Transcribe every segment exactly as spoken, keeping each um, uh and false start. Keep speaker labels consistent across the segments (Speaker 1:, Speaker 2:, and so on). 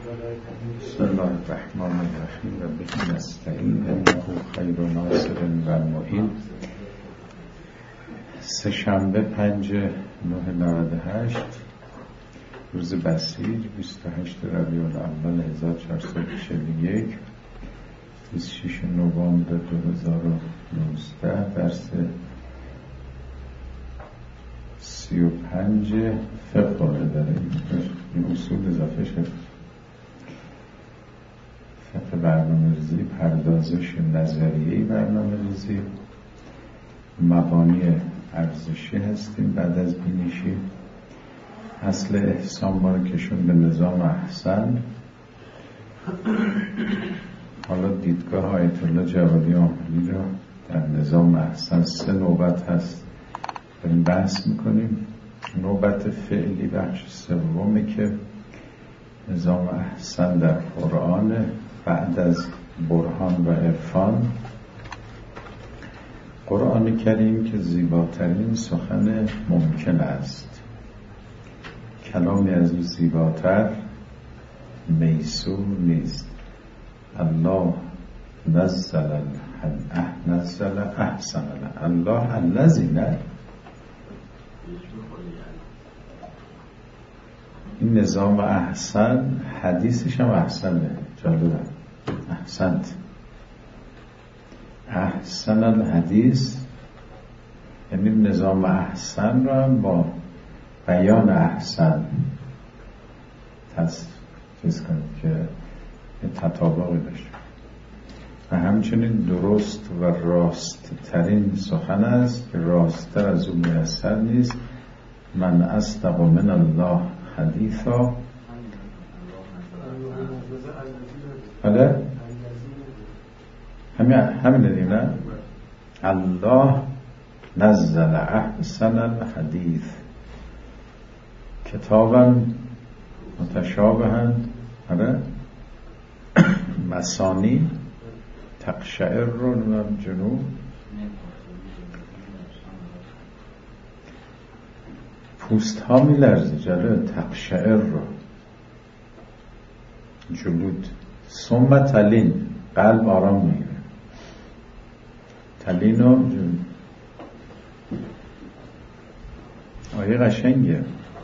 Speaker 1: بسم الله الرحمن الرحیم و به نستعین انه خیر ناصر و معین. سه شنبه پنج نه نود و هشت روز بسیج بیست و هشت ربیع الاول هزار و چهارصد و چهل و یک بیست و شش نوامبر دو هزار و نوزده درس سی و پنج فقه داره. این اصول اضافه شد. فقه برنامه ریزی، پردازش نظریه‌ای برنامه ریزی، مبانی ارزشی هستیم. بعد از بینشی اصل احسان ما رو کشون به نظام احسن. حالا دیدگاه آیت الله جوادی آملی رو در نظام احسن سه نوبت هست داریم بحث میکنیم. نوبت فعلی بخش سومه که نظام احسن در قرآن بعد از برهان و عرفان. قرآن کریم که زیباترین سخن ممکن است، کلامی از او زیباتر میسور نیست. الله نزل نزل احسن الله الذی نه. این نظام احسن حدیثش هم احسنه. جالبه احسنت احسن الحدیث، یعنی نظام احسن را هم با بیان احسن تسجیز کنید که تطابقی داشت و همچنین درست و راست ترین سخن است که راستتر از او میسر نیست. من اصدق من الله حدیثا. بله همین همین دیگه. الله نزل احسن الحدیث کتابا متشابها بله مثانی تقشعر من الجلود. پوست ها می لرزه. جلو تقشعر رو جلود. ثم تلین، قلب آرام میگیره. تلین و جلود. آیه قشنگه.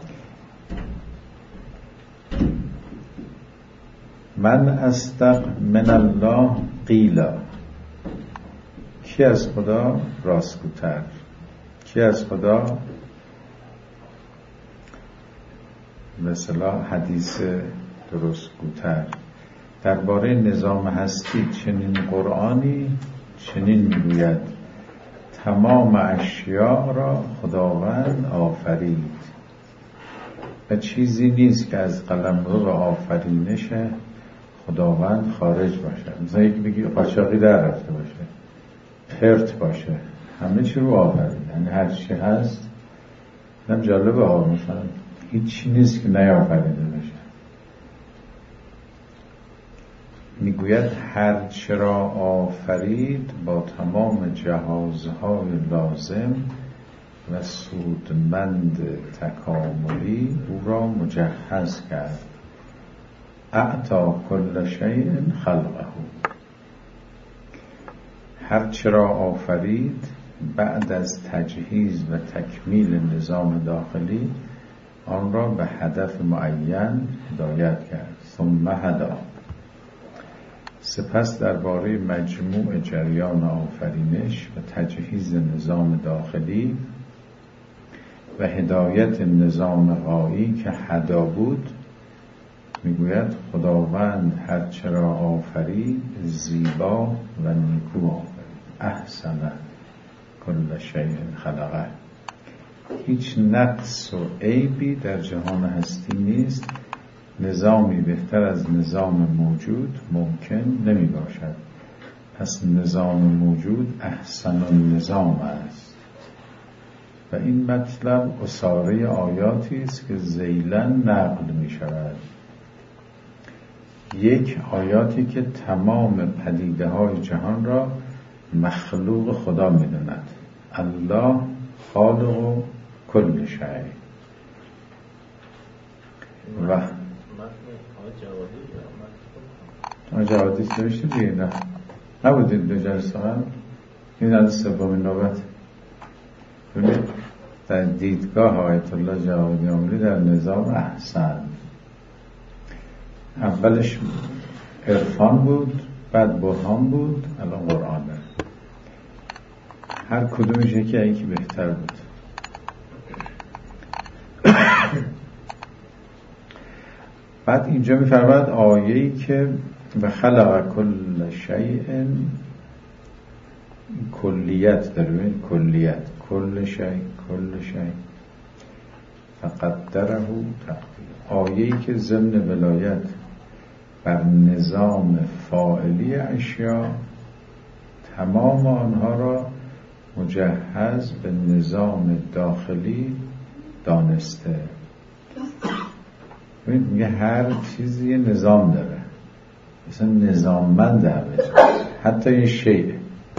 Speaker 1: من اصدق من الله قیلا. کی از خدا راستگوتر؟ کی از خدا مثلا حدیث درستگوتر؟ درباره نظام هستی چنین قرآنی چنین میگوید: تمام اشیاء را خداوند آفرید و چیزی نیست که از قلمرو آفرینش خداوند خارج باشه. مثلا یک بگی قاچاقی در رفته باشه، پرت باشه، همه چی رو آفرید، یعنی هر چی هست. اینم جالبه ها، مثلا هیچی نیست که نیافریده بشه. میگوید هر چرا آفرید با تمام جهازهای لازم و سودمند تکاملی او را مجهز کرد. اعطا کل شیء خلقه. هر چرا آفرید بعد از تجهیز و تکمیل نظام داخلی آن را به هدف معین هدایت کرد. ثم هدا. سپس درباره مجموع جریان آفرینش و تجهیز نظام داخلی و هدایت نظام غایی که هدا بود میگوید: خداوند هر چرا آفرید زیبا و نیکو آفرید. احسن کل شیء خلقه. هیچ نقص و عیبی در جهان هستی نیست. نظامی بهتر از نظام موجود ممکن نمی باشد. پس نظام موجود احسن النظام است. و این مطلب اصاره آیاتی است که ذیلاً نقل می شود. یک آیاتی که تمام پدیده های جهان را مخلوق خدا می داند. الله خالق کل شیء. و آجا حدیث نوشته دیگه؟ نه نبودید دو جلسه قبل؟ این از سومین نوبت در دیدگاه آیت الله جوادی عمری در نظام احسن. اولش عرفان بود، بعد برهان بود، الان قرآنه. هر کدومش یکی یکی بهتر بود. بعد اینجا می‌فرماید آیه‌ای که و خلق کل شیء، کلیت داره، ببین کلیت، کل شیء کل شیء فقدره تقدیر. آیه‌ای که ضمن ولایت بر نظام فاعلی اشیا تمام آنها را مجهز به نظام داخلی دانسته. میگه هر چیزی یه نظام داره، مثلا نظاممند همه چیز، حتی یه شیء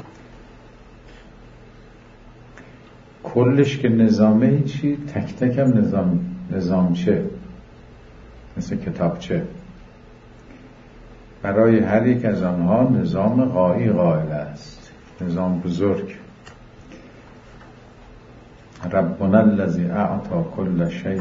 Speaker 1: کلش که نظامه، چی تک تک هم نظام نظامچه، مثل کتابچه. برای هر یک از آنها نظام غایی قائل است، نظام بزرگ. ربنا الذی اعطی کل شیء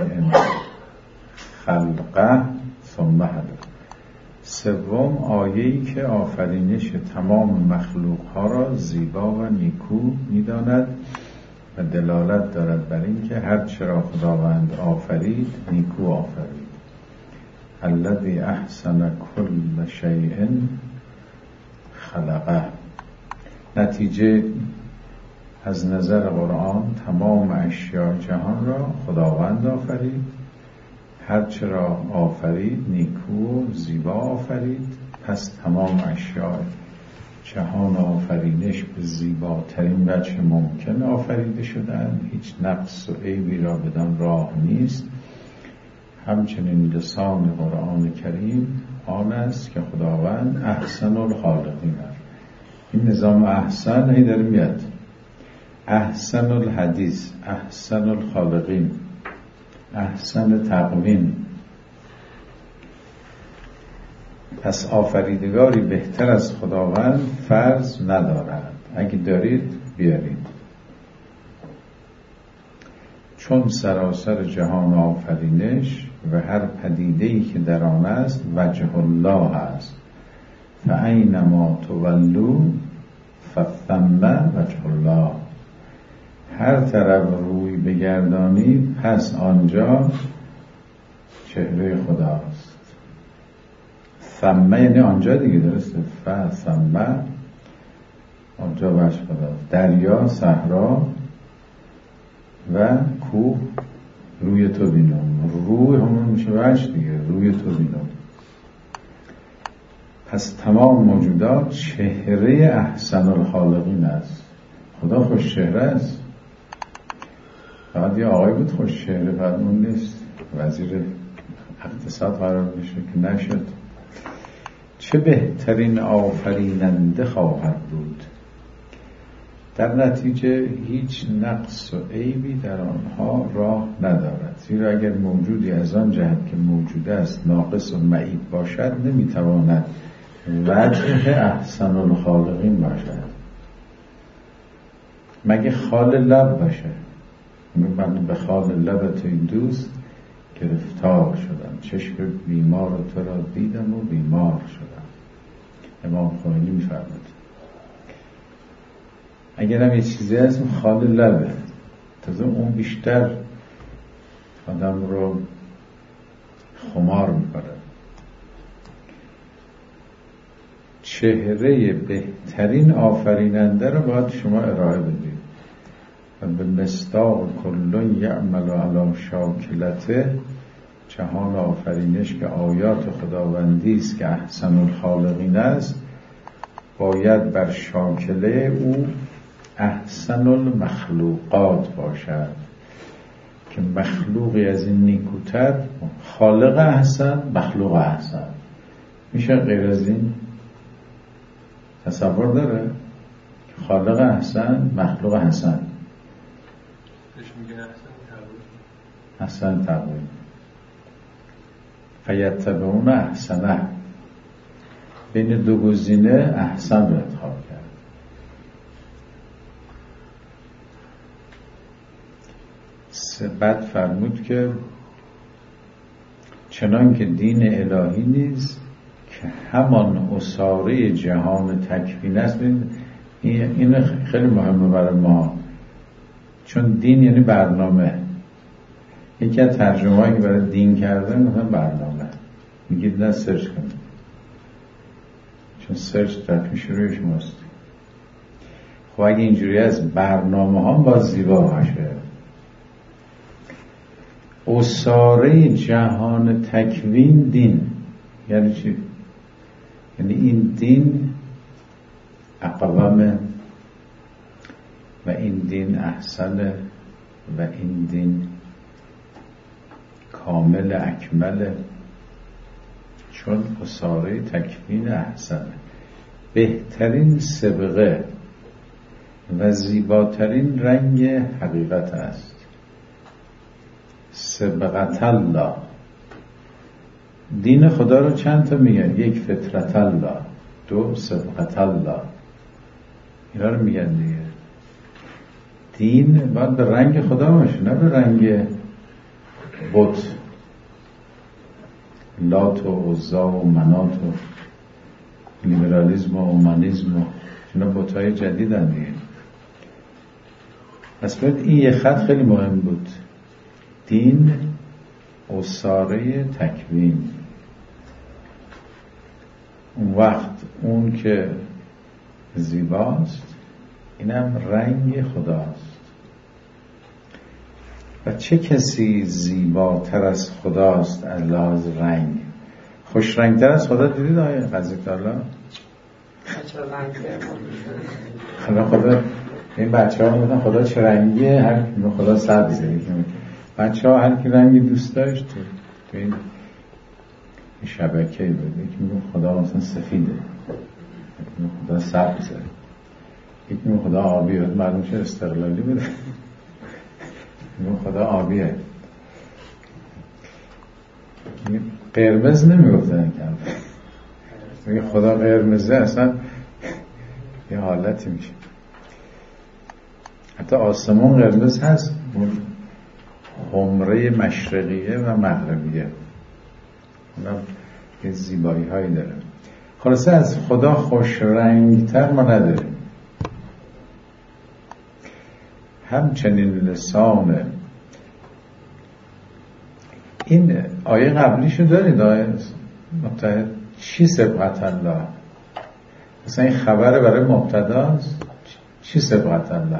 Speaker 1: خلقه ثم هدی. سوم آیه‌ای که آفرینش تمام مخلوق‌ها را زیبا و نیکو می‌داند و دلالت دارد بر این که هر چرا خداوند آفرید نیکو آفرید. الذی احسن کل شیء خلقه. نتیجه از نظر قرآن تمام اشیاء جهان را خداوند آفرید، هر چرا آفرید نیکو و زیبا آفرید. پس تمام اشیاء جهان آفرینش به زیباترین وجه ممکن آفریده شدن، هیچ نقص و عیبی را بدان راه نیست. همچنین لسان قرآن کریم آن است که خداوند احسن الخالقین است. این نظام احسن هی داره میاد، احسن الحدیث، احسن الخالقین، احسن تقویم. پس آفریدگاری بهتر از خداوند فرض ندارد. اگه دارید بیارید. چون سراسر جهان آفرینش و هر پدیده‌ای که در آن است وجه الله است. فاینما تولوا فثم وجه الله. هر طرف روی بگردانی پس آنجا چهره خداست. ثم یعنی آنجا دیگه، درسته؟ فثم آنجا وجه خداست. دریا، صحرا و کوه روی تو بینم. روی همون میشه وجه دیگه، روی تو بینم. پس تمام موجودات چهره احسن الخالقین است. خدا خوش چهره است. فقط یه آقای بود خوش چهره، فقط اون نیست، وزیر اقتصاد قرار بشه که نشد. چه بهترین آفریننده خواهد بود. در نتیجه هیچ نقص و عیبی در آنها راه ندارد، زیرا اگر موجودی از آن جهت که موجود است ناقص و معیب باشد نمیتواند وجه احسن الخالقین باشد، مگه خال لب باشه. من به خال لب توی دوست گرفتار شدم، چشم بیمار و تو را دیدم و بیمار شدم. امام خمینی می‌فرماید اگر هم یه چیزی هست اون خال لبه، تازه اون بیشتر آدم رو خمار میکنه. چهره بهترین آفریننده رو باید شما ارائه بدید و به مصداق کل یعمل علی شاکلته، جهان آفرینش که آیات خداوندی است که احسن الخالقین است، باید بر شاکله او احسن المخلوقات باشد که مخلوقی از این نیکوتر، خالق احسن مخلوق احسن. میشه غیر از این تصور داره؟ خالق احسن مخلوق احسن، احسن تقویم. فیتبعون احسنه. بین دو گزینه احسن رو انتخاب کرد. بعد فرمود که چنان که دین الهی نیز که همان اساره جهان تکوین است. این خیلی مهمه برای ما، چون دین یعنی برنامه. یکی از ترجمه هایی که برای دین کرده مثلا برنامه، میگید نه سرچ کنید، چون سرچ طرفی شروعش ماست. خب اگه اینجوری از برنامه ها باید زیبا باشه. اساره جهان تکوین دین یعنی چی؟ یعنی این دین اقوامه و این دین احسنه و این دین کامل اکمله، چون اساره تکوین احسنه. بهترین سبقه و زیباترین رنگ حقیقت است. سبقت الله. دین خدا رو چند تا میگن؟ یک فطرت الله، دو سبقت الله. اینا رو میگن دیگه. دین باید به رنگ خدا باشه، نه به رنگ بت، لات و عزا و منات و لیبرالیسم و اومانیسم و اینا بت‌های جدیدن دیگه. پس باید این یه خط خیلی مهم بود. دین اساره تکوین. اون وقت اون که زیباست اینم رنگ خداست. و چه کسی زیباتر از خداست از لحاظ رنگ؟ خوش رنگتر از خدا دیدید آیه قضیه تعالی؟ خدا خدا این بچه ها میگن خدا چه رنگیه؟ هر خدا سبزه. بچه ها هر کی رنگی دوست داشت تو این شبکه بود. یکی میگه خدا مثلا سفیده، یکی میگه خدا سبزه، یکی میگه خدا آبیه. معلوم چه استقلالی بوده. میگه خدا آبیه. قرمز نمیگفتن که میگه خدا قرمزه، اصلا یه حالتی میشه. حتی آسمون قرمز هست، حمره مشرقیه و مغربیه، اونم یه زیبایی هایی داره. خلاصه از خدا خوش رنگ تر ما نداریم. همچنین لسان. این آیه قبلیشو دارید؟ آیه متحد چی سبقت الله؟ مثلا این خبر برای مبتداست. چی سبقت الله؟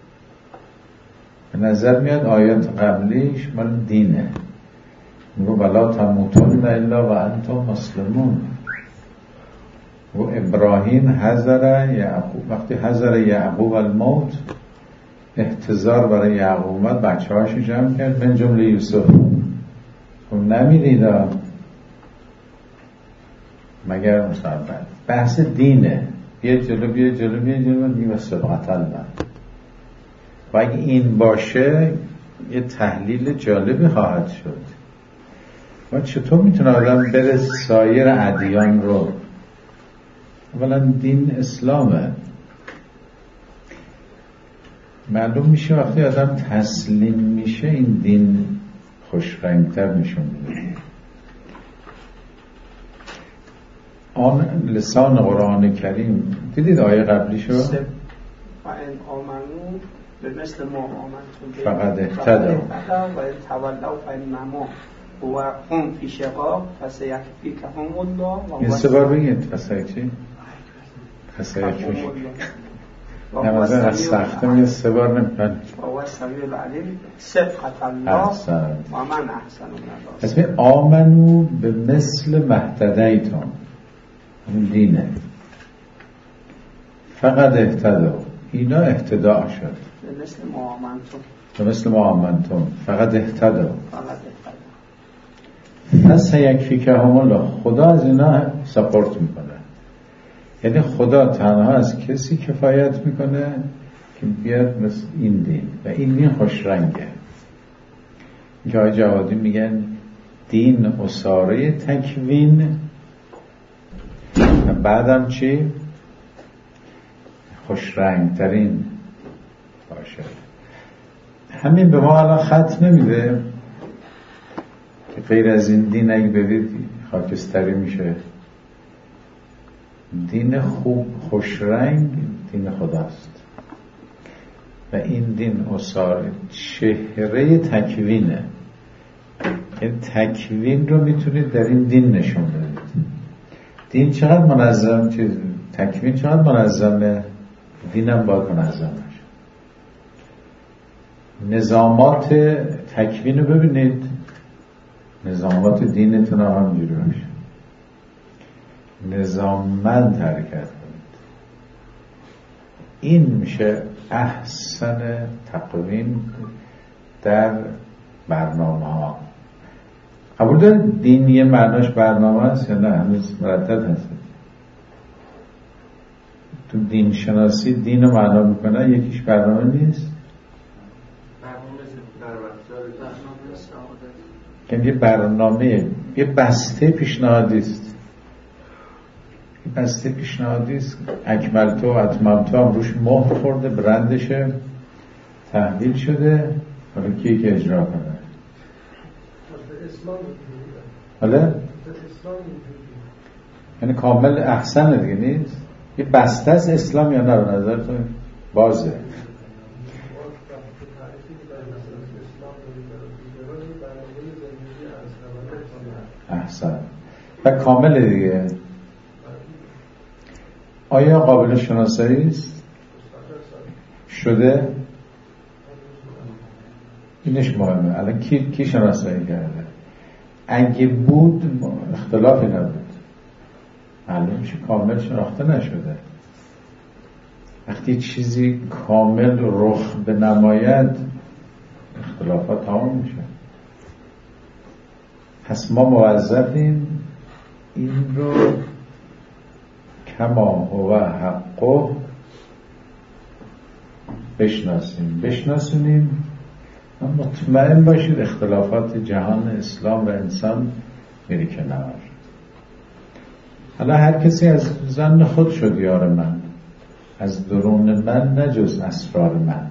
Speaker 1: به نظر میاد آیات قبلیش مال دینه. میگه ولا تموتن الا و انتم مسلمون. و ابراهیم حذر یعقوب، وقتی حذر یعقوب الموت، احتضار برای یعقوب اومد، بچه هاشو جمع کرد من جمله یوسف. خب نمیرید مگر مصابت. بحث دینه. بیا جلو بیا جلو بیا جلو میگه سبقت الله. و اگه این باشه یه تحلیل جالبی خواهد شد. و چطور میتونه آدم بره سایر ادیان رو؟ اولا دین اسلامه. معلوم میشه وقتی آدم تسلیم میشه این دین خوشرنگتر نشون میده. آن لسان قرآن کریم دیدید آیه قبلی شو؟
Speaker 2: به مثل ما آمنتون
Speaker 1: فقط اهتدوا
Speaker 2: و تولوا فانما هو هم فی شقاق فسیکفیکهم الله.
Speaker 1: این سه بار بگید فسیکی فسیکفیک نمازن از سخته میگه سه بار نمیپن.
Speaker 2: و هو السمیع العلیم. سبقت الله و من احسن من
Speaker 1: الله. اسم آمنو به مثل مهتدیتون، اون دینه. فقط اهتدا، اینا اهتداء شد
Speaker 2: به مثل معامنتون،
Speaker 1: به مثل معامنتون فقط اهتدا.
Speaker 2: فقط اهتدا.
Speaker 1: پس یکفیکهم الله. خدا از اینا سپورت میکنه. یعنی خدا تنها از کسی کفایت میکنه که بیاد مثل این دین، و این دین خوش رنگه. که آقای جوادی میگن دین اساره تکوین بعدم چی؟ خوش رنگ ترین باشه. همین به ما الان خط نمیده که غیر از این دین اگه بدید خاکستری میشه. دین خوب خوش رنگ دین خداست و این دین اصار چهره تکوینه. این تکوین رو میتونید در این دین نشون بدید. دین چقدر منظم، چیز تکوین چقدر منظمه، دینم باید منظم باشه. نظامات تکوین رو ببینید، نظامات دینتون هم همینجوری باشه. نظاممند حرکت کنید. این میشه احسن تقویم در برنامه ها. قبول دارید دین یه معناش برنامه هست یا نه؟ هنوز مردد هست. تو دین شناسی دین رو معنا میکنه، یکیش برنامه نیست. برنامه یه برنامه، یه بسته پیشنهادی است. یه بسته پیشنهادی است. اکملتو و اتممتو هم روش مهر خورده، برندشه تحویل شده، حالا کی که اجرا کنه. حالا یعنی کامل احسن دیگه نیست. یه بسته از اسلام یا نه به نظرتون بازه؟ احسن و کامل دیگه. آیا قابل شناسایی است؟ شده؟ اینش مهمه. الان کی کی شناسایی کرده؟ اگه بود اختلافی نبود. معلوم میشه کامل شناخته نشده. وقتی چیزی کامل رخ بنماید اختلافات تمام میشه. پس ما موظفیم این رو کما هو حقه بشناسیم بشناسونیم. مطمئن باشید اختلافات جهان اسلام و انسان میری کنار. حالا هر کسی از ظن خود شد یار من، از درون من نجز اسرار من.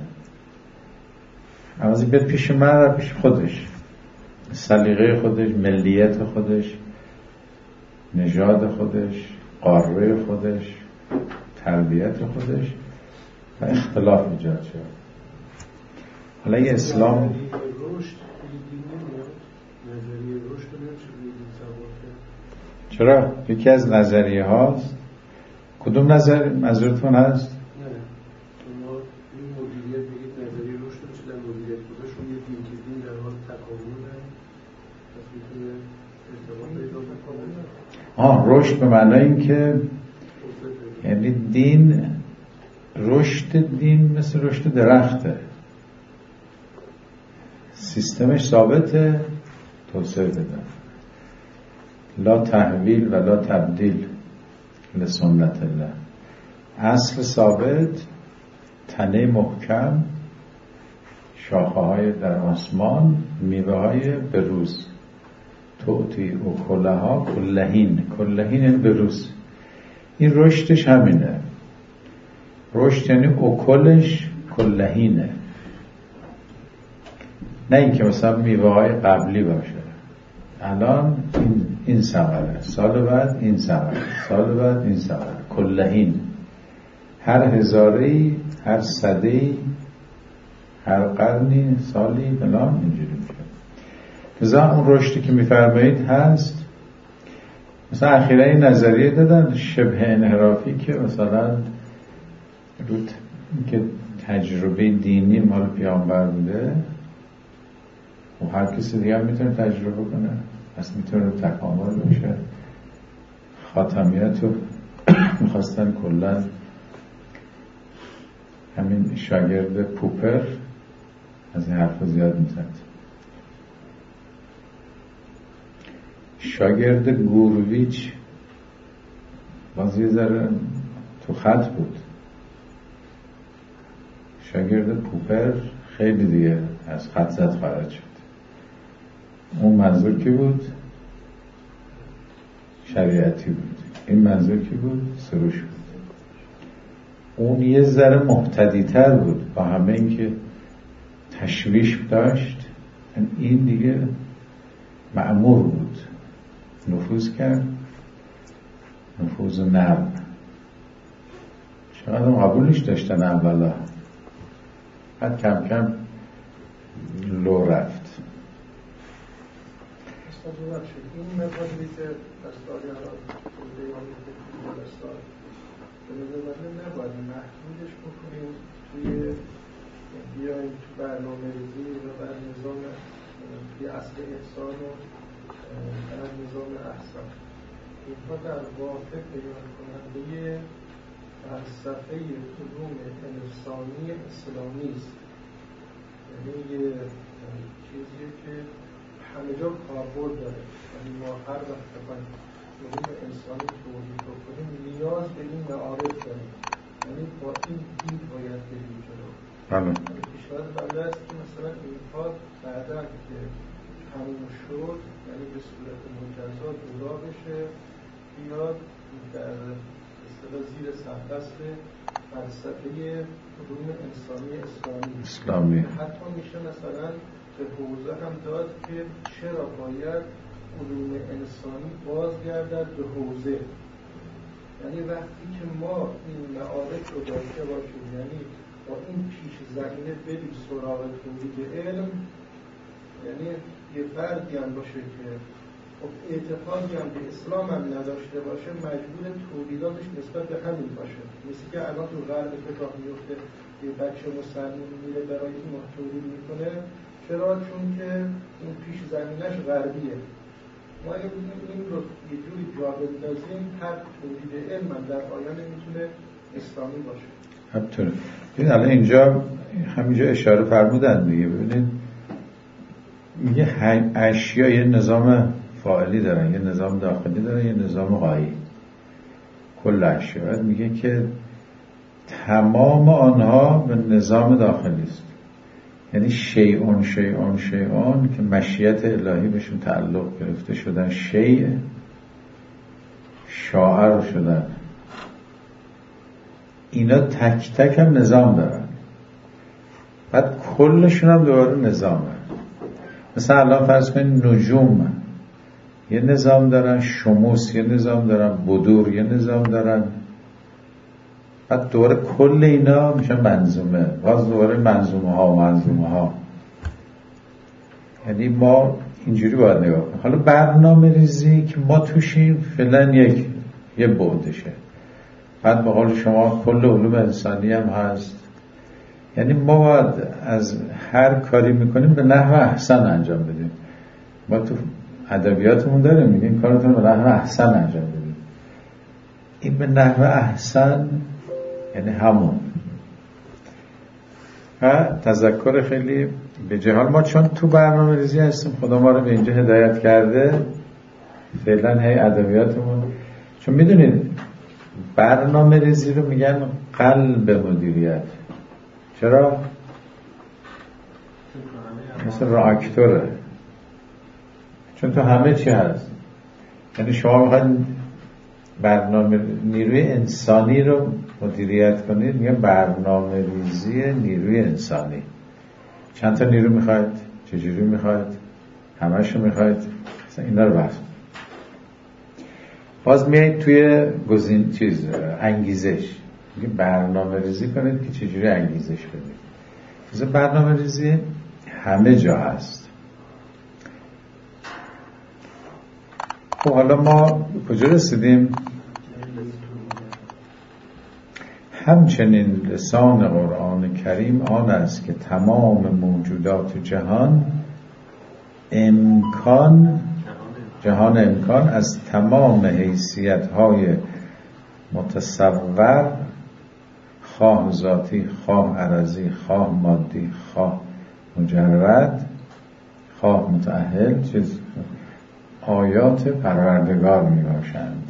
Speaker 1: عوضی بیاد پیش من و پیش خودش، سلیقه خودش، ملیت خودش، نژاد خودش، قاره خودش، تربیت خودش و اختلاف ایجاد شد. حالا یه اسلام چرا؟ یکی از نظریه هاست. کدوم نظر منظورتون هست؟
Speaker 3: نه شما این مدیریت بگید نظریه رشد رو چه در مدیریت خودشون یه دین که دین در حال تکامله، پس میتونه ارتباط پیدا کنه.
Speaker 1: آه رشد به معنای این که یعنی دین، رشد دین مثل رشد درخته، سیستمش ثابته، توسعه بده. لا تحویل و لا تبدیل لسنت الله. اصل ثابت، تنه محکم، شاخه های در آسمان، میوه های بروز. توتی و کلها کلهین، کلهین این بروز. این رشدش همینه. رشد یعنی اکلش کلهینه، نه این که مثلا میوه های قبلی باشه. الان این, این ثمره، سال بعد این ثمره، سال بعد این ثمره، کلهین. هر هزاری، هر صدی، هر قرنی، سالی، بلام اینجوری میشه. لذا اون رشدی که میفرمایید هست. مثلا اخیرا این نظریه دادن شبه انحرافی که مثلا رو که تجربه دینی مال پیامبر بوده و هر کسی دیگه هم میتونه تجربه کنه، پس میتونه تکامل بشه. خاتمیت رو میخواستن کلن همین شاگرد پوپر از این حرف زیاد میزد. شاگرد گورویچ باز یه ذره تو خط بود. شاگرد پوپر خیلی دیگه از خط زد خارج شد. اون منظور کی بود؟ شریعتی بود. این منظور کی بود؟ سروش بود. اون یه ذره محتدی تر بود، با همه این که تشویش داشت، این دیگه مأمور بود، نفوذ کرد، نفوذ نرم. چقدر قبولش داشتن اولا، بعد کم کم لو رفت.
Speaker 3: این مطالبی که دستاری ها دیوانی که دستار به نظر من نباید محدودش بکنیم توی بیاییم تو برنامه ریزی و بر نظام توی اصل احسان و بر نظام احسان. اینها در واقع بیان کننده فلسفه علوم انسانی اسلامی است. یعنی یه چیزیه که همه جا کاربرد داره. یعنی ما هر وقت بخوایم علوم انسانی توضیح بکنیم نیاز به این معارف داریم. یعنی با این دید باید بریم جلو.
Speaker 1: بله.
Speaker 3: پیشنهاد بنده است که مثلا اینها بعدا که تموم شد، یعنی به صورت مجزا جدا بشه، بیاد در اصطلاح زیر سرپرست فلسفه علوم انسانی اسلامی.
Speaker 1: اسلامی.
Speaker 3: حتی میشه مثلا به حوزه هم داد که چرا باید علوم انسانی بازگردد به حوزه. یعنی وقتی که ما این معارف رو داشته باشیم، یعنی با این پیش زمینه بریم سراغ تولید علم، یعنی یه فردی هم باشه که اعتقادی هم به اسلام هم نداشته باشه، مجبور تولیداتش نسبت به همین باشه. مثل که الان تو غرب اتفاق میفته، یه بچه مسلمان میره برای این تولید میکنه. چرا؟ چون که این پیش زمینش غربیه. ما اگه بودیم این رو یه جوری جا بندازیم، هر تولید علم هم در آینده میتونه اسلامی باشه.
Speaker 1: همطوره. ببین الان اینجا همینجا اشاره فرمودن دیگه. ببینید میگه اشیا یه نظام فاعلی دارن، یه نظام داخلی دارن، یه نظام غایی. کل اشیا میگه که تمام آنها به نظام داخلی است. یعنی شیعون شیعون شیعون که مشیت الهی بهشون تعلق گرفته شدن، شیع شاعر شدن، اینا تک تک هم نظام دارن، بعد کلشون هم دوباره نظامه. مثلا الان فرض کنید نجوم یه نظام دارن، شموس یه نظام دارن، بدور یه نظام دارن، بعد دوباره کل اینا میشن منظومه، باز دوباره منظومه ها منظومه ها. یعنی ما اینجوری باید نگاه کنیم. حالا برنامه ریزی که ما توشیم فعلا یک یه بعدشه، بعد به قول شما کل علوم انسانی هم هست. یعنی ما باید از هر کاری میکنیم به نحو احسن انجام بدیم. ما تو ادبیاتمون داریم میگیم کارتون به نحو احسن انجام بدیم. این به نحو احسن یعنی همون. و تذکر خیلی به جهال ما چون تو برنامه ریزی هستیم، خدا ما رو به اینجا هدایت کرده، فعلا هی ادبیاتمون، چون میدونید برنامه ریزی رو میگن قلب مدیریت. چرا؟ مثل راکتوره، چون تو همه چی هست. یعنی شما میخواید برنامه نیروی انسانی رو مدیریت کنید، میگن برنامه ریزی نیروی انسانی. چند تا نیرو میخواید؟ چجوری میخواید؟ همه‌شو میخواید؟ اینا رو بحث. باز میایید توی گزین چیز انگیزش، میگه برنامه ریزی کنید که چجوری انگیزش بدید. مثلا برنامه ریزی همه جا هست. خب حالا ما کجا رسیدیم؟ همچنین لسان قرآن کریم آن است که تمام موجودات جهان امکان جهان امکان از تمام حیثیت‌های متصور، خواه ذاتی، خواه عرضی، خواه مادی، خواه مجرد، خواه متأهل، چیز آیات پروردگار می باشند.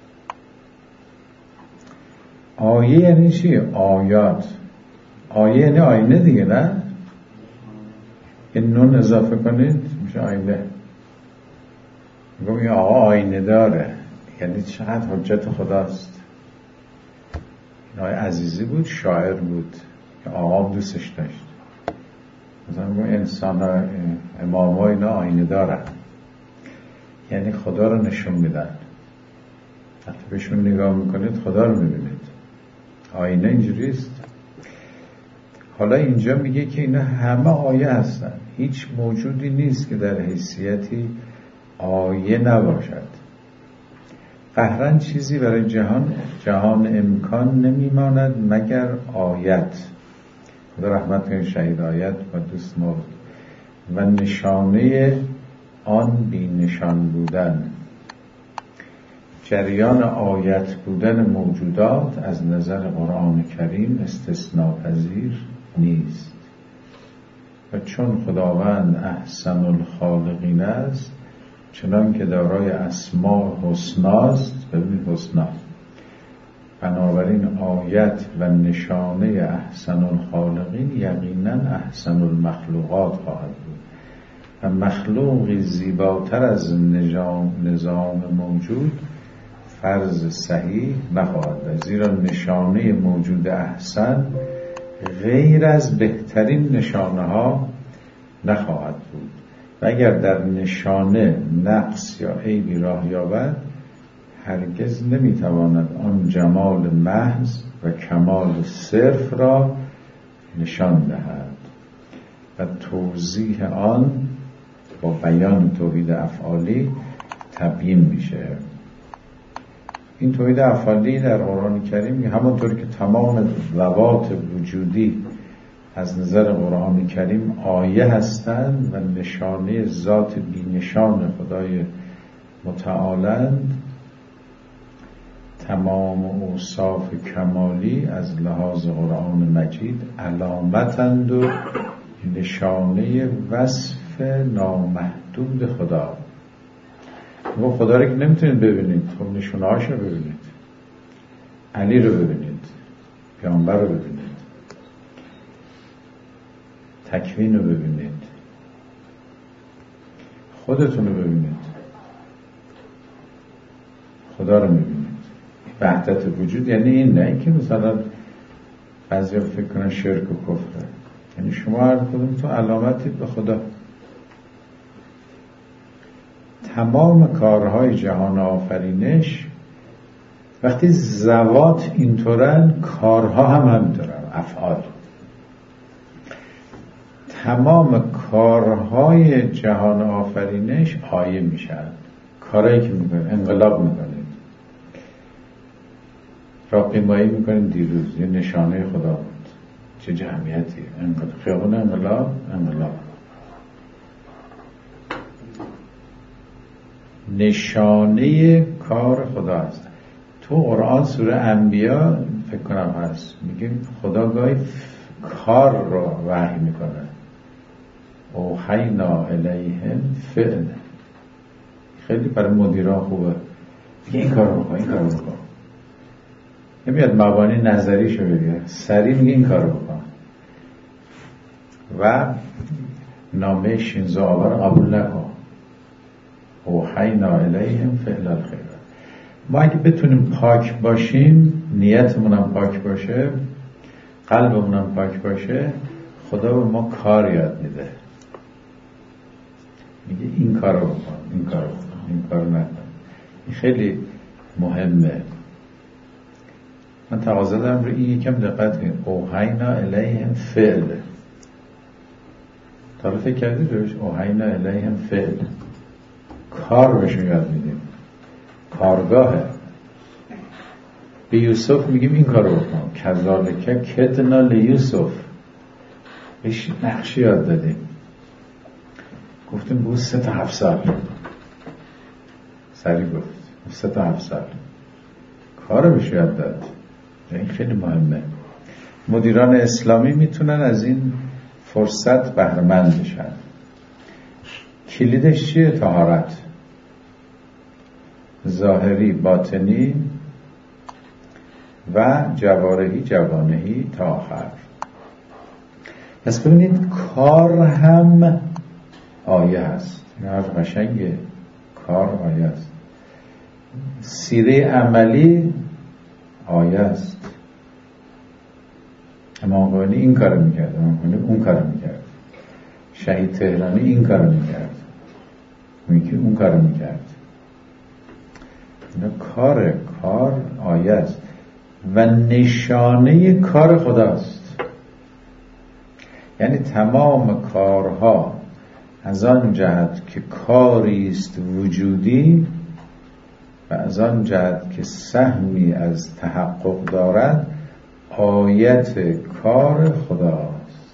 Speaker 1: آیه یعنی چی؟ آیات. آیه یعنی آینه دیگه، نه؟ این نون اضافه کنید میشه آینه. میگم این آقا آینه داره، یعنی چقدر حجت خداست. این آقای عزیزی بود، شاعر بود که آقام دوستش داشت. مثلا اون انسان ها، امام ها اینا آینه دارن، یعنی خدا رو نشون میدن. وقتی بهشون نگاه میکنید خدا رو میبینید. آینه اینجوریست. حالا اینجا میگه که اینا همه آیه هستن، هیچ موجودی نیست که در حیثیتی آیه نباشد. قهرن چیزی برای جهان جهان امکان نمیماند مگر آیت. خدا رحمت کنه شهید آیت و دوست مرد. و نشانه آن بی نشان بودن. جریان آیت بودن موجودات از نظر قرآن کریم استثناپذیر نیست. و چون خداوند احسن الخالقین است، چنان که دارای اسماء حسناست، ببینید حسنا، بنابراین آیت و نشانه احسن الخالقین یقینا احسن المخلوقات خواهد بود. و مخلوقی زیباتر از نظام, نظام موجود فرض صحیح نخواهد بود، زیرا نشانه موجود احسن غیر از بهترین نشانه ها نخواهد بود. و اگر در نشانه نقص یا عیبی راه یابد، هرگز نمیتواند آن جمال محض و کمال صرف را نشان دهد. و توضیح آن با بیان توحید افعالی تبیین میشه. این توحید افعالی در قرآن کریم همونطور که تمام ذوات وجودی از نظر قرآن کریم آیه هستند و نشانه ذات بی نشان خدای متعالند، تمام اوصاف کمالی از لحاظ قرآن مجید علامتند و نشانه وصف نامحدود خدا. و خدا رو که نمیتونید ببینید، خب نشونه هاش رو ببینید. علی رو ببینید، پیامبر رو ببینید، تکوین رو ببینید، خودتون رو ببینید، خدا رو میبینید. وحدت وجود یعنی این، نه اینکه مثلا بعضی فکر کنن شرک و کفره. یعنی شما هر کدوم تو علامتی به خدا. تمام کارهای جهان آفرینش وقتی ذوات اینطورن، کارها هم همینطورن، افعال. تمام کارهای جهان آفرینش آیه میشن. کارهایی که میکنید، انقلاب میکنید، راهپیمایی میکنید، دیروز یه نشانه خدا بود. چه جمعیتی، انقلاب، خیابون انقلاب، انقلاب. نشانه کار خدا است. تو قرآن سوره انبیا فکر کنم هست، میگه خدا گاهی کار رو وحی میکنه. اوحینا الیهم فعل. خیلی برای مدیران خوبه، میگه این کار رو بکن، این کار رو بکن. نمیاد مبانی نظریشو بگه، سریع میگه این کار رو بکن. و نامه شینزو آبا رو قبول نکن. اوحینا الیهم فعل الخیر. ما اگه بتونیم پاک باشیم، نیتمونم پاک باشه، قلبمونم پاک باشه، خدا به ما کار یاد میده. میگه این کارو بکن، این کارو بکن، این کارو نکن. این خیلی مهمه. من تقاضا دارم رو این یکم دقت کنید. اوحینا الیهم فعل. تا فکر کردید روش؟ اوحینا الیهم فعل، کار بهشون یاد میدیم، کارگاهه. به یوسف میگیم این کارو بکن، کذالک کدنا لیوسف، بهش نقشی یاد دادیم، گفتیم بود سه تا هفت سال، سریع گفت سه تا هفت سال کارو بهش یاد داد. این خیلی مهمه. مدیران اسلامی میتونن از این فرصت بهره‌مند بشن. کلیدش چیه؟ طهارت، ظاهری باطنی و جوارحی جوانحی تا آخر. پس ببینید کار هم آیه هست. این حرف قشنگه، کار آیه است. سیره عملی آیه است. امام خمینی این کارو میکرد، امام خمینی اون کارو میکرد، شهید تهرانی این کارو میکرد، میگه اون کارو میکرد. اینا کار کار آیه است و نشانه کار خداست. یعنی تمام کارها از آن جهت که کاری است وجودی و از آن جهت که سهمی از تحقق دارد آیت کار خداست،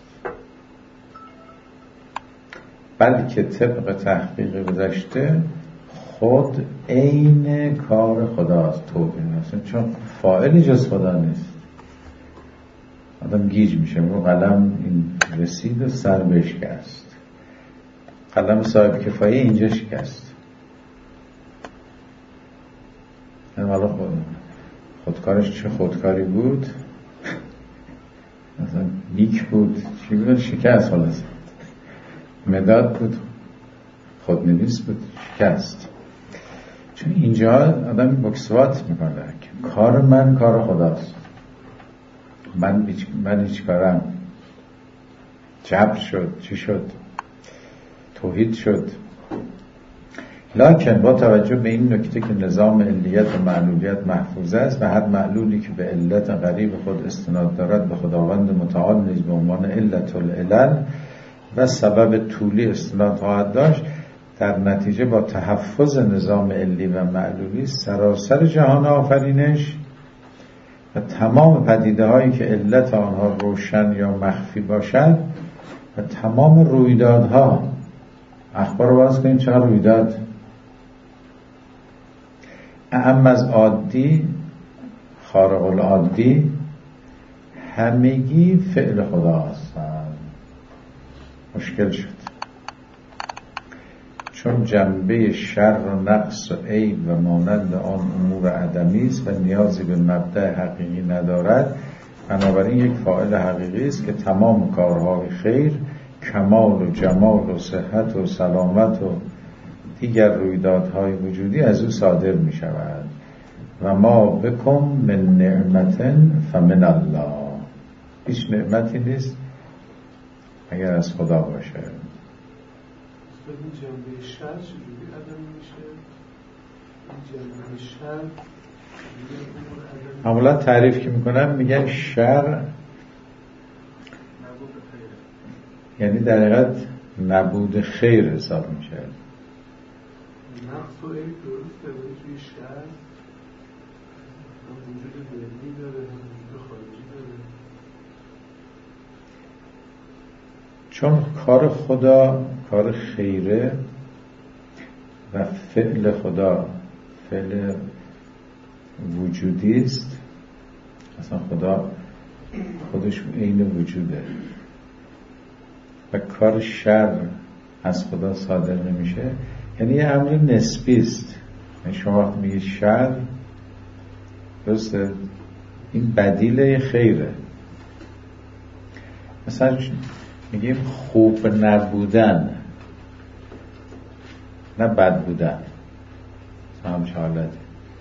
Speaker 1: بلکه طبق تحقیق گذشته خود عین کار خداست. توحید اصلا چون فاعلی جز خدا نیست. آدم گیج میشه، رو قلم این رسید و سر بشکست، قلم صاحب کفایه اینجا شکست. این حالا خود خودکارش چه خودکاری بود؟ مثلا نیک بود، چی بود؟ شکست. خلاص مداد بود، خودنویس بود، شکست. چون اینجا آدم بکسوات میکنه که کار من کار خداست، من بیچ... من هیچ کارم. جبر شد، چی شد؟ توحید شد. لکن با توجه به این نکته که نظام علیت و معلولیت محفوظ است و هر معلولی که به علت غریب خود استناد دارد به خداوند متعال نیز به عنوان علت العلل و سبب طولی استناد خواهد داشت، در نتیجه با تحفظ نظام علی و معلولی سراسر جهان آفرینش و تمام پدیده هایی که علت آنها روشن یا مخفی باشد و تمام رویدادها، اخبار رو باز کنید چقدر رویداد، اعم از عادی خارق العادی، همگی فعل خدا هستند. مشکل شد چون جنبه شر و نقص و عیب و مانند آن امور عدمی است و نیازی به مبدأ حقیقی ندارد، بنابراین یک فاعل حقیقی است که تمام کارهای خیر، کمال و جمال و صحت و سلامت و دیگر رویدادهای وجودی از او صادر می شود. و ما بکم من نعمت فمن الله، هیچ نعمتی نیست اگر از خدا باشه.
Speaker 3: این جنبه شر چجوری عدم میشه؟ این جنبه شر
Speaker 1: معمولا تعریف که میکنم میگن شر یعنی در حقیقت نبود خیر حساب میشه.
Speaker 3: نقص و عیب درسته ولی توی شر وجود ذهنی داره، وجود خارجی داره.
Speaker 1: چون کار خدا کار خیره و فعل خدا فعل وجودی است، اصلا خدا خودش عین وجوده و کار شر از خدا صادر نمیشه، یعنی یه امر نسبی است. شما وقتی میگید شر، درسته، این بدیل خیره. مثلا میگیم خوب نبودن نه بد بودن، همچه حالته.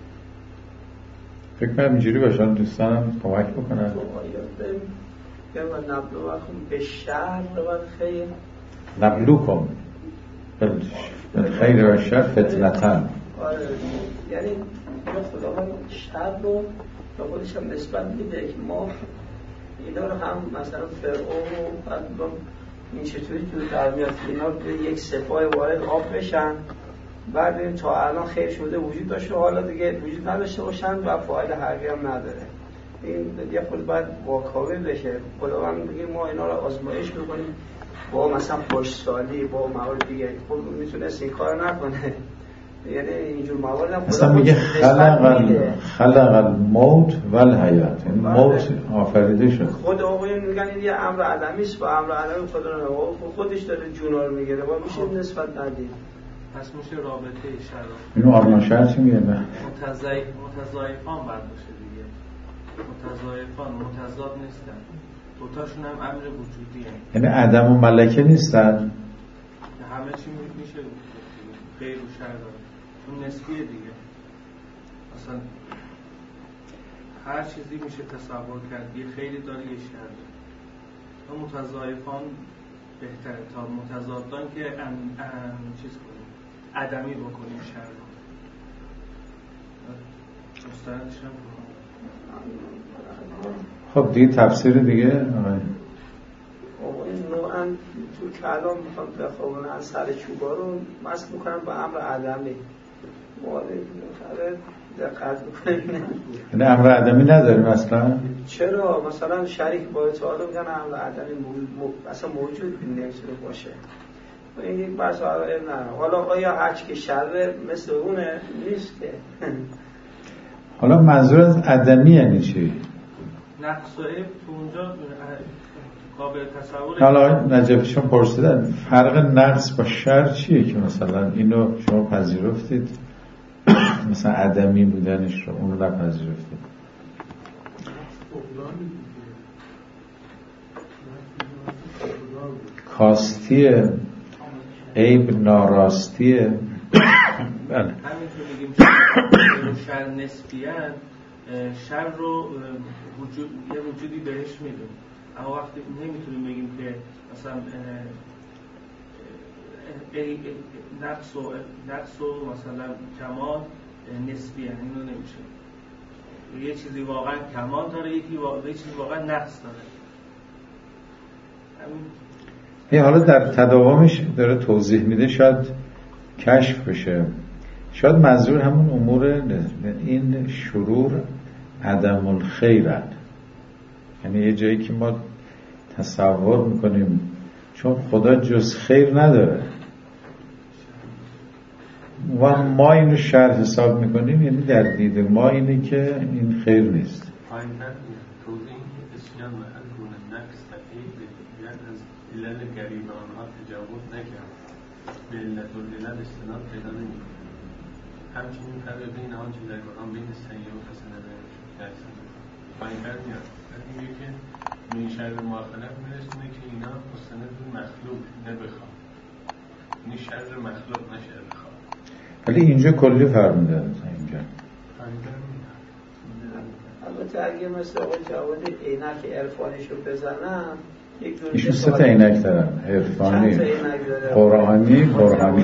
Speaker 1: فکر کنم اینجوری باشن، دوستانم کمک بکنن.
Speaker 2: یا نبلوکم به شر و خیر،
Speaker 1: نبلوکم به خیر و شر فتنتن.
Speaker 2: آره، یعنی خداوند شر رو به خودش هم نسبت میده که ما اینا رو هم مثلا فرعون و بعد این چطوری تو در میاد اینا به یک سپاه وارد آب بشن، بعد تا الان خیر شده وجود داشته، حالا دیگه وجود نداشته باشن و فاعل حقیقی هم نداره. این یه خود باید واکاوی بشه. خداوند میگه ما اینا رو آزمایش میکنیم با مثلا پشتسالی با موارد دیگه، خود میتونست این کار نکنه. یعنی اینجور موارد هم
Speaker 1: مثلا میگه خلق خلق الموت والحیات، این موت آفریده شد.
Speaker 2: خود آقایون میگن این یه امر عدمی است و امر عدمی خدا رو خودش داره جونا رو میگیره و میشه نسبت ندید.
Speaker 3: پس میشه رابطه شر.
Speaker 1: اینو آرمان شهر چی میگه؟
Speaker 3: متضایف متضایفان بعد باشه دیگه. متضایفان متضاد نیستن، دوتاشون هم امر وجودیه،
Speaker 1: یعنی عدم و ملکه نیستن.
Speaker 3: همه چی میشه خیر و شر داره، اون نسبیه دیگه. مثلا هر چیزی میشه تصور کرد، یه خیلی داره یه شر. تا متضایفان بهتره تا متضادان که ام ام چیز کنیم عدمی بکنیم شر رو. مستندش هم
Speaker 1: خب دیگه تفسیر دیگه آقای
Speaker 2: این نوعا تو کلام میخوام بخوابونه از سر چوبا رو مست میکنم به امر عدمی مورد دقت میکنیم.
Speaker 1: این امر عدمی نداریم اصلا؟
Speaker 2: چرا؟ مثلا شریک با تعالی میگن امر عدمی مو... اصلا موجود نمیتونه باشه. این یک بحث آره نه. حالا آیا هرچی که شر مثل اونه نیست که
Speaker 1: حالا منظور از عدمی یعنی چی؟
Speaker 3: نقص و عیب تو اونجا قابل تصور.
Speaker 1: حالا نجفیشون پرسیدن فرق نقص با شر چیه که مثلا اینو شما پذیرفتید مثلا عدمی بودنش رو اون رو نپذیرفتید؟ کاستیه، عیب ناراستیه. بله
Speaker 3: همینطور میگیم شر نسبیان شر رو وجود یه وجودی بهش میدیم، اما وقتی نمیتونیم بگیم که مثلا نقص و نقص و مثلا کمال نسبیه، اینو نمیشه. یه چیزی واقعا کمال داره، یکی واقعا یه چیزی واقعا نقص داره.
Speaker 1: همین حالا در تداومش داره توضیح میده، شاید کشف بشه. شاید منظور همون امور این شرور عدم الخیرن، یعنی یه جایی که ما تصور میکنیم چون خدا جز خیر نداره و ما اینو شر حساب میکنیم، یعنی در دید ما اینه که این خیر نیست.
Speaker 4: توضیح اسیان و هرگون نقص تقیید بیاد از علل گریب آنها تجاوز نکرد، به علت و علل استناد پیدا نمی کنه. همچنین فرق بین آنچه در قرآن بین سیئه و حسنه درسن پایین بر میاد. میگه که من شر مؤاخلت میرسونه که اینا مستند مخلوق نبخواه، این شر مخلوق نه شر خواه.
Speaker 1: ولی اینجا کلی فرموده اینجا
Speaker 2: البته اگه مثل آقای جوادی عینک عرفانیشو بزنم یک جور
Speaker 1: ایشون سه تا عینک دارن، عرفانی، قرآنی، برهانی.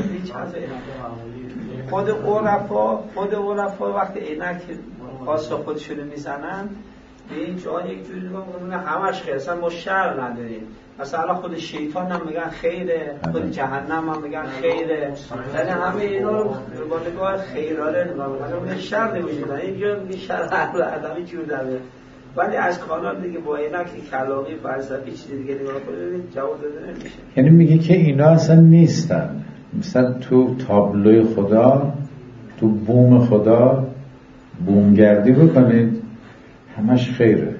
Speaker 2: خود عرفا خود عرفا وقتی عینک خاص خودشونو میزنن به این جا یک جوری میگن همش خیر، اصلا ما شر نداریم. مثلا خود شیطان هم میگن خیره، خود جهنم هم میگن خیره، یعنی همه اینا رو با نگاه خیرانه نگاه میکنن، میگن شر نمیشه. اینجا میگه شر هر آدمی جور داره. ولی از کانال دیگه با عینک کلامی فلسفی چیز دیگه نگاه کنید جواب داده نمیشه.
Speaker 1: یعنی میگه که اینا اصلا نیستن. مثلا تو تابلوی خدا، تو بوم خدا بومگردی بکنید همش خیره.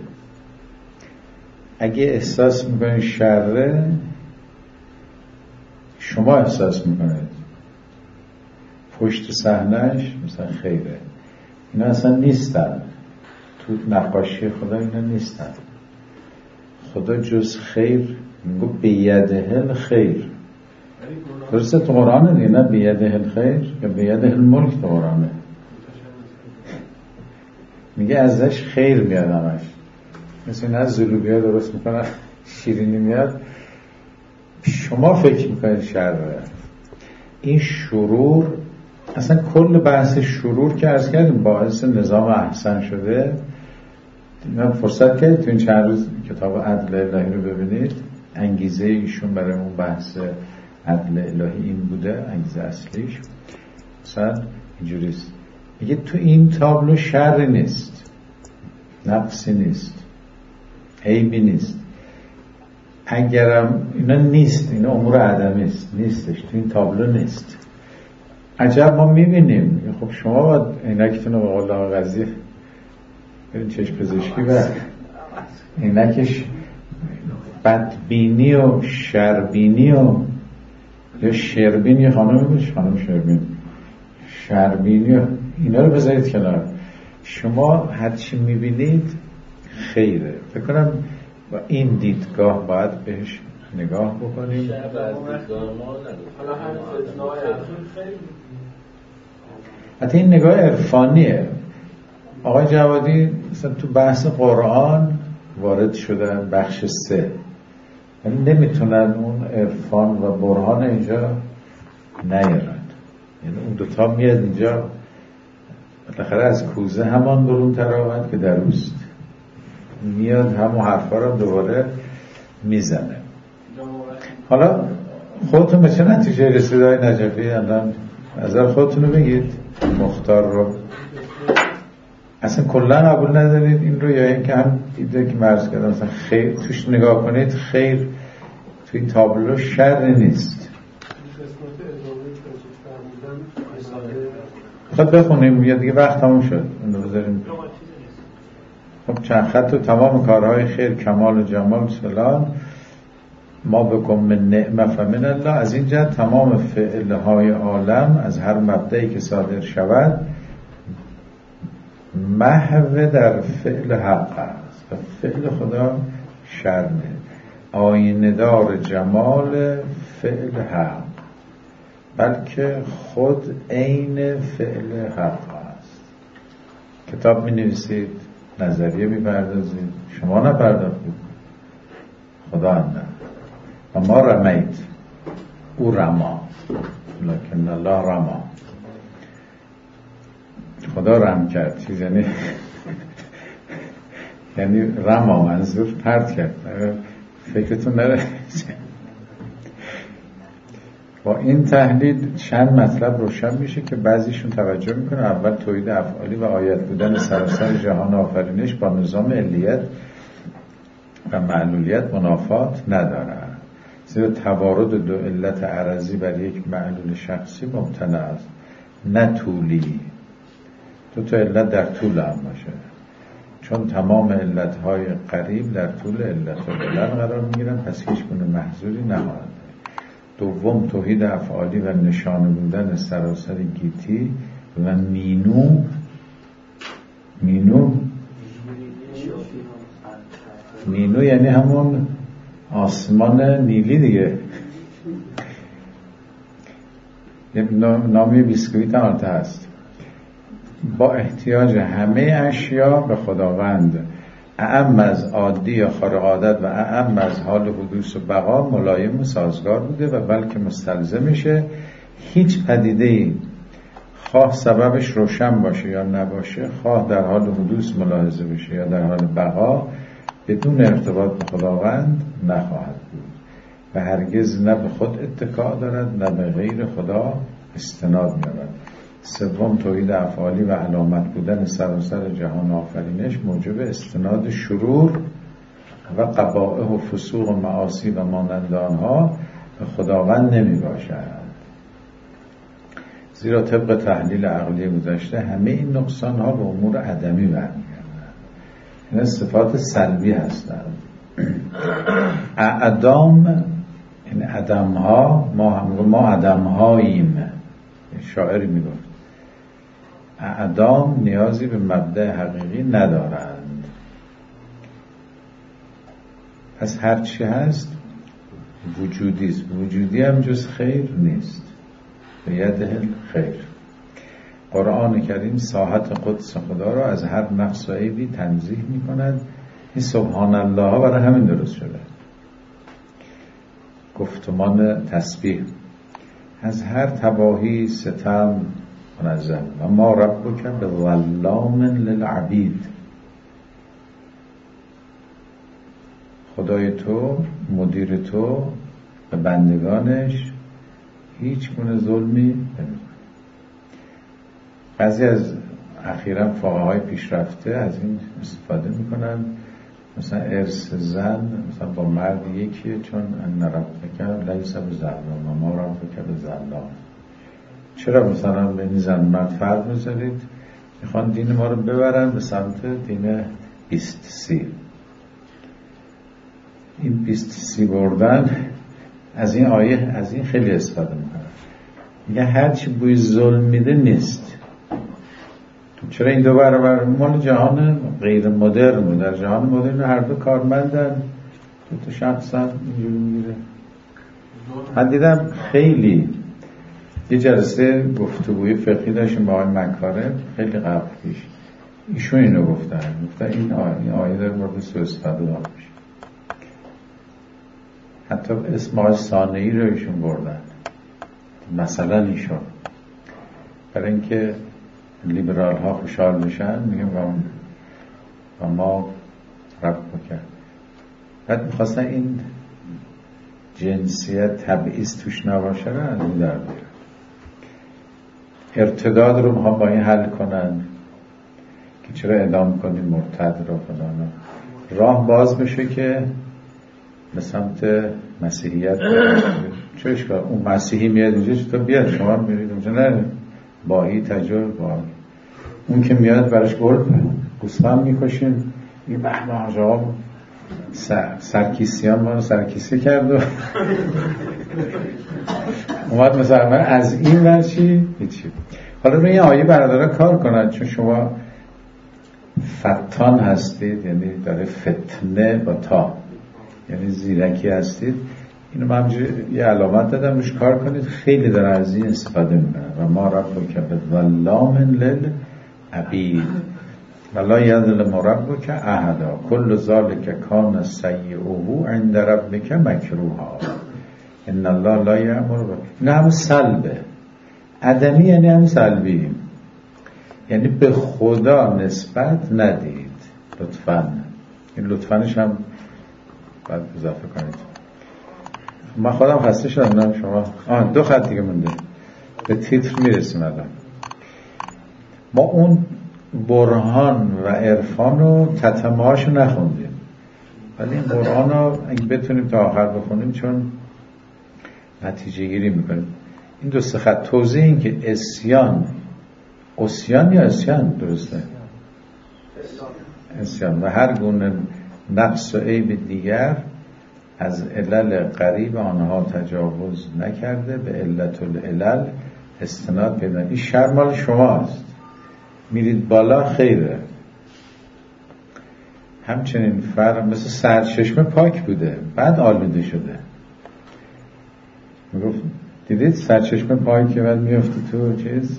Speaker 1: اگه احساس میکنید شره، شما احساس میکنید پشت صحنه‌اش مثلا خیره. اینا اصلا نیستن تو نقاشی خدا، اینا نیستن. خدا جز خیر میگه بیده الخیر. درسته تو قرآنه دیگه، نه بیده الخیر یا بیده الملک تو قرآنه. میگه ازش خیر میاد همش. مثل این از زلوبیا درست میکنن شیرینی میاد، شما فکر میکنید شر. این شرور اصلا کل بحث شرور که عرض کردیم باعث نظام احسن شده. من فرصت کردید تو این چند روز کتاب عدل الهی رو ببینید. انگیزه ایشون برای اون بحث عدل الهی این بوده، انگیزه اصلیش مثلا اینجوریست، میگه تو این تابلو شر نیست، نقصی نیست، عیبی نیست. اگرم اینا نیست، اینا امور عدمی است، نیستش، تو این تابلو نیست. عجب ما میبینیم. خب شما باید عینکتون رو به قول آقا قضیه برین چشم پزشکی برد. عینکش بدبینی و شربینی و یا شربینی، خانم میگوش خانم شربین شربینی و اینا رو بذارید کنار. شما هرچی میبینید خیره. فکر کنم با این دیدگاه باید بهش نگاه بکنیم. حتی این نگاه عرفانیه. آقای جوادی مثلا تو بحث قرآن وارد شدن بخش سه، یعنی نمیتونن اون عرفان و برهان اینجا نیارن، یعنی اون دوتا میاد اینجا بالاخره از کوزه همان برون تر آمد که در اوست، میاد همون حرفا رو دوباره میزنه. حالا خودتون به چه نتیجه رسید های نجفی؟ الان نظر خودتون رو بگید. مختار رو اصلا کلا قبول ندارید این رو، یا اینکه هم ایده که مرز کردم مثلا خیر توش نگاه کنید، خیر توی تابلو شر نیست. خب بخونیم یا دیگه وقت تموم شد اون رو بذاریم. خب چند خط و تمام کارهای خیر کمال و جمال فلان ما بکن من نعمه فمن الله. از این جهت تمام فعلهای عالم از هر مبدعی که صادر شود محو در فعل حق است و فعل خدا شرمه، آینه دار جمال فعل حق، بلکه خود عین فعل حق است. کتاب می نویسید، نظریه می پردازید، شما نپرداختید، خدا هم نه. و ما رمیت، او رما لکن الله رما. خدا رم کرد، چیز یعنی یعنی رما منظور پرت کرد. فکرتون نره. با این تحلیل چند مطلب روشن میشه که بعضیشون توجه میکنه. اول توحید افعالی و آیت بودن سراسر جهان آفرینش با نظام علیت و معلولیت منافات نداره، زیرا توارد دو علت عرضی بر یک معلول شخصی ممتنع است، نه طولی. دو تا علت در طول هم باشه، چون تمام علتهای قریب در طول علت علل قرار میگیرن، پس هیچ گونه محظوری نخواهد. دوم توحید افعالی و نشانه بودن سراسر گیتی و مینو مینو مینو یعنی همون آسمان نیلی دیگه. نامی بیسکویت هم البته هست. با احتیاج همه اشیا به خداوند، اعم از عادی یا خارق عادت و اعم از حال حدوث و بقا ملایم و سازگار بوده و بلکه مستلزم میشه هیچ پدیده‌ای خواه سببش روشن باشه یا نباشه، خواه در حال حدوث ملاحظه بشه یا در حال بقا، بدون ارتباط به خداوند نخواهد بود و هرگز نه به خود اتکا دارد نه به غیر خدا استناد می‌یابد. سوم توحید افعالی و علامت بودن سراسر جهان آفرینش موجب استناد شرور و قبائح و فسوق و معاصی و مانند آنها به خداوند نمی باشد، زیرا طبق تحلیل عقلی گذشته همه این نقصان ها به امور عدمی برمیگردند، این صفات سلبی هستند. اعدام این عدم ها، ما هم ما عدم هاییم، شاعری میگفت اعدام نیازی به مبدأ حقیقی ندارند، پس هرچی هست وجودی است، وجودی هم جز خیر نیست، به یده خیر. قرآن کریم ساحت قدس خدا را از هر نقص و عیبی تنزیه می کند. این سبحان الله ها برای همین درست شده، گفتمان تسبیح، از هر تباهی ستم منزه و ما ربک بظلام للعبید. خدای تو، مدیر تو به بندگانش هیچ گونه ظلمی نمی‌کنه. بعضی از اخیراً فقهای پیشرفته از این استفاده میکنن، مثلا ارث زن مثلا با مرد یکیه، چون ان ربک لیس بظلام و ما ربک بظلام. چرا مثلا به این زن مرد فرق میذارید؟ میخوان دین ما رو ببرن به سمت دین بیست سی. این بیست سی بردن از این آیه از این خیلی استفاده میکنن، میگه هرچی بوی ظلم میده نیست. چرا این دو برابر مال جهان غیر مدرن بود، در جهان مدرن هر دو کارمندن، دو تا شخص هم اینجوری میگیره. من دیدم خیلی یه جلسه گفتگوی فقهی داشتیم با آقای مکارم خیلی قبل پیش، ایشون اینو گفتن گفتن این آیه, این آیه داره مورد سوء استفاده واقع میشه. حتی اسم آقای صانعی رو ایشون بردن، مثلا ایشون برای اینکه لیبرال ها خوشحال بشن میگم و ما رب بکن. بعد میخواستن این جنسیت تبعیض توش نباشه رو از این در بیارن. ارتداد رو میخوام با این حل کنن که چرا اعدام کنیم مرتد رو فلان، راه باز بشه که به سمت مسیحیت چه اشکال اون مسیحی میاد اینجا چطور بیاد شما میرید اونجا؟ نه باهی تجار باهی اون که میاد براش گرد گوسفند میکشیم این بحمه آقا سر، سرکیسیان ما رو سرکیسی کرد و اومد مثلا من از این ورچی هیچی. حالا روی این آیه برادرها کار کنن چون شما فتان هستید، یعنی داره فتنه با تا، یعنی زیرکی هستید. اینو من همجوری یه علامت دادم روش کار کنید، خیلی داره از این استفاده میکنه. و ما ربک بالظلام للعبید ولا یذل ربک احدا کل ذلک کان سیئه عند ربک مکروها ان الله لا یأمر بالعدل. نه هم سلبه عدمی، یعنی هم سلبی، یعنی به خدا نسبت ندید لطفاً. این لطفاًش هم باید اضافه کنید. من خودم خسته شدم. نه شما آه دو خط دیگه مونده به تیتر میرسیم. الان ما اون برهان و عرفان رو تتمهاش رو نخوندیم، ولی این برهان رو اگه بتونیم تا آخر بخونیم چون نتیجه گیری میکنیم. این دو سه خط توضیح این که اسیان اسیان یا اسیان درسته اسیان و هر گونه نقص و عیب دیگر از علل قریب آنها تجاوز نکرده، به علت العلل استناد پیدا. این شر مال شماست، میرید بالا خیره. همچنین فرق مثل سرچشمه پاک بوده بعد آلوده شده. میگفت دیدید سرچشمه پاک که بعد میفته تو چیز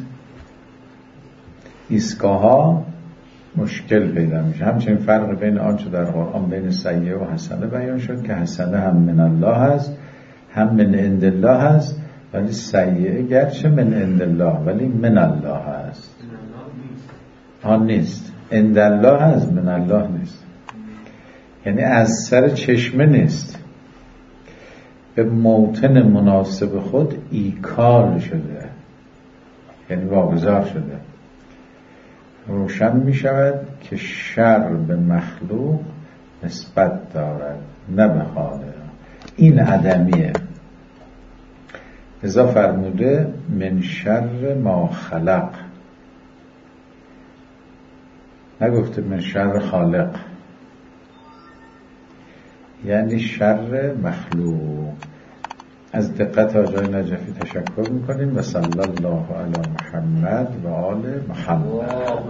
Speaker 1: ایستگاه ها مشکل پیدا میشه. همچنین فرق بین آنچه در قرآن بین سیئه و حسنه بیان شد که حسنه هم من الله هست هم من عند الله هست، ولی سیئه گرچه من عند الله ولی من الله هست. آن نیست، عند الله هست من الله نیست. یعنی از سر چشمه نیست، به موطن مناسب خود ایکال شده، یعنی واگذار شده. روشن می شود که شر به مخلوق نسبت دارد نه به خالق. این عدمیه. لذا فرموده من شر ما خلق، نگفته من شر خالق، یعنی شر مخلوق. از دقت آقای نجفی تشکر میکنیم و صلی الله علی محمد و آل محمد.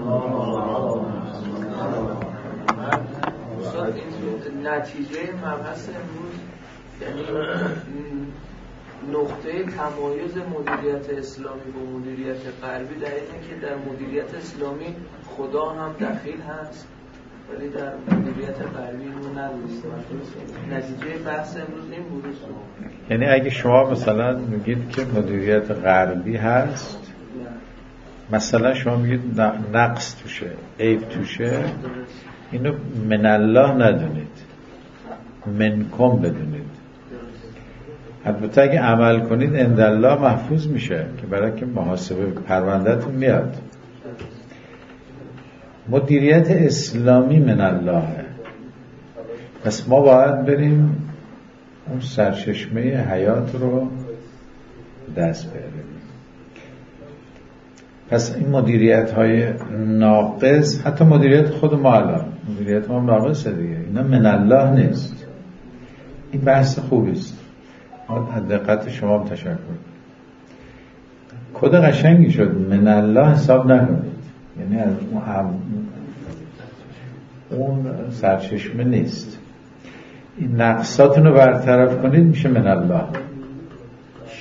Speaker 5: نتیجه مبحث امروز یعنی نقطه تمایز مدیریت اسلامی با مدیریت غربی در اینه که در مدیریت اسلامی خدا هم دخیل هست ولی در مدیریت غربی رو نداشته. نتیجه بحث امروز این بود.
Speaker 1: یعنی اگه شما مثلا میگید که مدیریت غربی هست، مثلا شما میگید نقص توشه عیب توشه، اینو من الله ندونید، منکم بدونید. البته اگه عمل کنید عند الله محفوظ میشه که برای که محاسبه پروندهتون میاد. مدیریت اسلامی من اللهه، پس ما باید بریم اون سرچشمه حیات رو دست بیاریم. پس این مدیریت های ناقص، حتی مدیریت خود ما الان مدیریت ما ناقصه دیگه، اینا من الله نیست. این بحث خوبیست، از دقت شما هم تشکر. کد قشنگی شد، من الله حساب نکنید، یعنی از اون سرچشمه نیست. این نقصاتون رو برطرف کنید میشه من الله.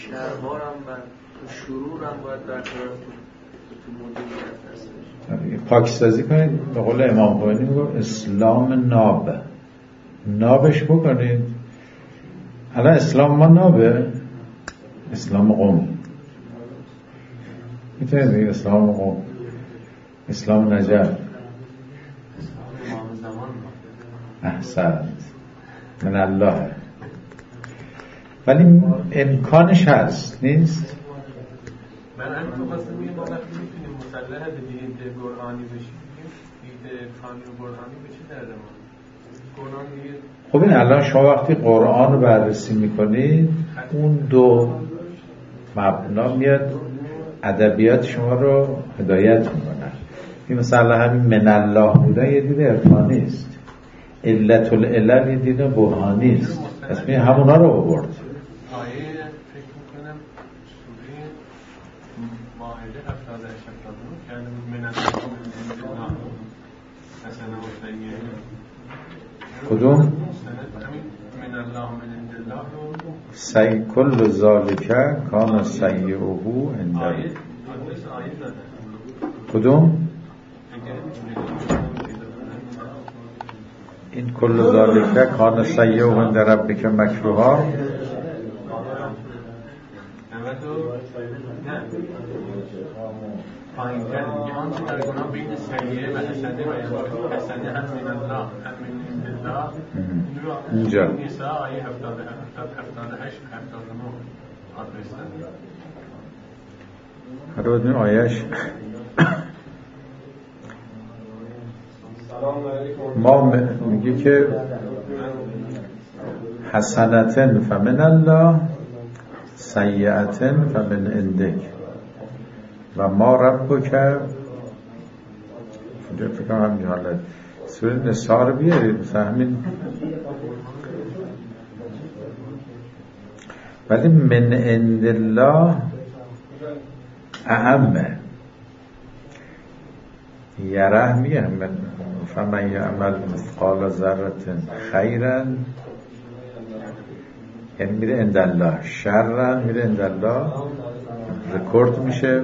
Speaker 5: شرها هم و شرور هم باید برطرف کنید تو مدیریت هستش.
Speaker 1: پاکسازی کنید. به قول امام خمینی میگه اسلام ناب، نابش بکنید. الان اسلام ما نابه، اسلام قوم میتونید بگید، اسلام قوم، اسلام نجف. احسنت، من الله. ولی امکانش هست نیست.
Speaker 4: من هم تو خواستم میگم وقتی میتونیم مسلح به دید قرآنی بشیم، دید کامل قرآنی بشه در زمان قرآن دیگه.
Speaker 1: خب این الان شما وقتی قرآن رو بررسی میکنید اون دو مبنا میاد ادبیات شما رو هدایت میکنن. این مثلا همین من الله بودن یه دید عرفانی است، علت العلل یه دید برهانی است. پس می همونا رو آورد.
Speaker 4: آیه فکر میکنم سوره مائده هفتاد و هشت هفتاد و نه که من الله مثلا مستنیه
Speaker 1: کدوم؟
Speaker 4: من الله من عند الله
Speaker 1: سی کل ذالک کان سیئه عند
Speaker 4: آیه
Speaker 1: کدوم؟ این کل ذالک کان سیئه عند ربک مکروها.
Speaker 4: پایین تر میگه آنچه در گناه بین سیئه و حسنه و حسنه هم من الله هم من عند الله.
Speaker 1: اینجا
Speaker 4: نیسا آیه هفتاد و هشت هفتاد و نه آدرستن.
Speaker 1: هر رو بدیم آیهش. ما میگه که حسنتن فمن الله سیئتن فمن عندک و ما ربک. اینجا فکر کنم همین حالت سوره نساء رو بیارید مثلا همین. ولی من عند الله اعمه یره میگه من فمن یعمل مثقال ذره خیرا، یعنی میره عند الله، شرا میره عند الله، رکورد میشه.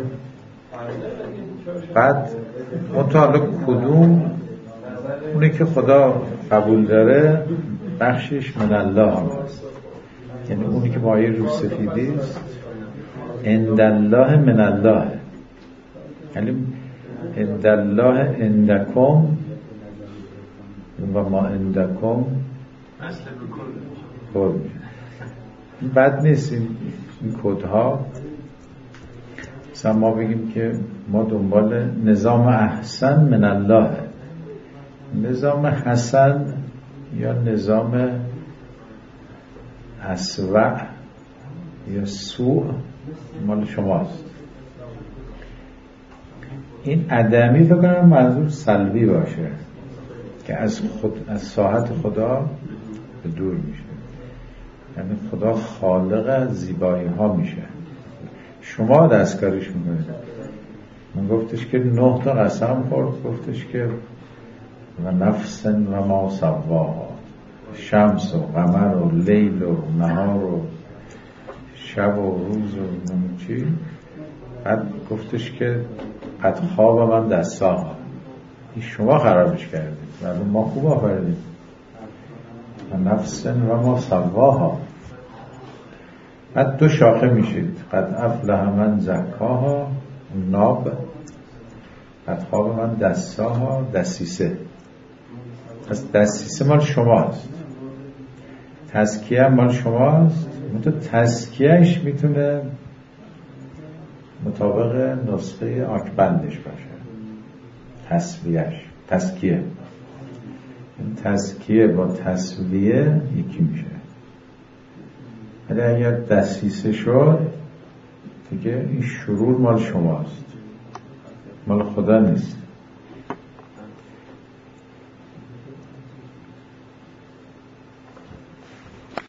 Speaker 1: بعد اون تا حالا کدوم اونی که خدا قبول داره بخشش من الله هم هست، یعنی اونی که با یه رو سفیدی است عند الله من الله، یعنی عند الله عندکم و ما عندکم کل. بد نیست این, این کدها. مثلا ما بگیم که ما دنبال نظام احسن من الله، نظام حسن یا نظام اسوأ یا سوء مال شماست. این عدمی بکنم منظور سلبی باشه که از خود از ساحت خدا به دور میشه، یعنی خدا خالق زیبایی ها میشه، شما دستکاریش میکنید. من گفتش که نه تا قسم خورد، گفتش که و نفس و ما سواها، شمس و قمر و لیل و نهار و شب و روز و نمیچی. بعد گفتش که قد خواب من دستاها، این شما خرابش کردید، بعد ما خوب آفردید. و نفس و ما سواها. بعد دو شاخه میشید، قد افلح من زکاها ناب، قد خواب من دستاها دسیسه. پس دسیسه مال شماست، تزکیه مال شماست. منتها تزکیهش میتونه مطابق نسخه آکبندش باشه، تسویهش تزکیه. این تزکیه با تسویه یکی میشه. ولی اگر دسیسه شد دیگه این شرور مال شماست، مال خدا نیست.